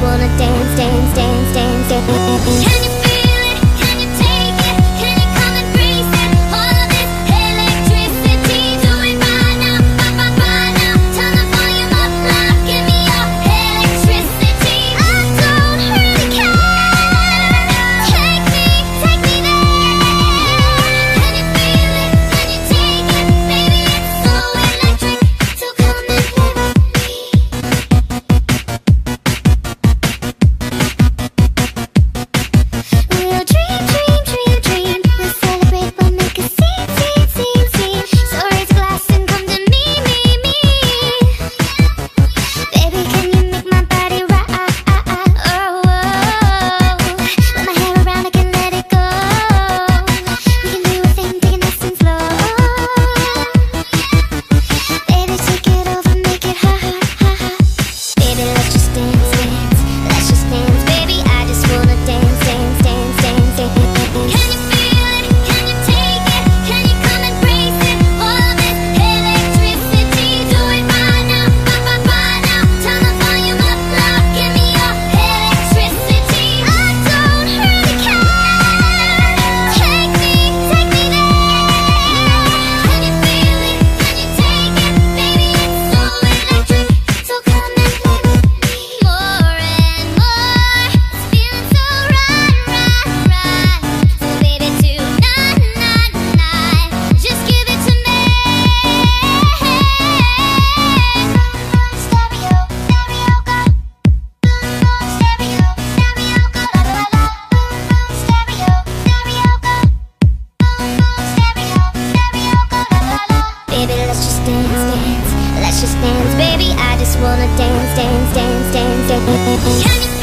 wanna dance, dance, dance, dance, dance. Can you feel it? Can you take it? Can you come and breathe it? All of this electricity, do it right now, right now. Turn the volume up loud, give me your electricity. I don't really care. Take me there. Can you feel it? Can you take it? Baby, it's so electric, so come and play with me. We'll dream, dream, dream, dream. We'll celebrate, we'll make a scene, scene, scene, scene. So raise a glass and come to me, me, me. Baby, can you make my body rock? Oh, with my hair around, I can let it go. We can do a thing, take it nice and slow. Baby, take it over, make it hot, hot, hot, hot. Baby, let's just dance, dance. Let's just dance, baby. I just wanna dance, dance, dance, dance, dance. Can you feel it? Can you take it? Can you come and breathe it? All of this electricity, do it right now, right now. Turn the volume up loud, give me your electricity. I don't really care. Take me there. Can you feel it? Can you take it? Baby, it's so electric, so come and play with me. More and more, it's feeling so right, right, right. So baby, tonight, just give it to me. Stereo, stereo, go. Stereo, stereo, go. La la la. Stereo, stereo, go. Stereo, stereo, go. La la la. Baby, let's just dance, dance. Let's just dance, baby. I just wanna dance, dance, dance, dance, dance. Can you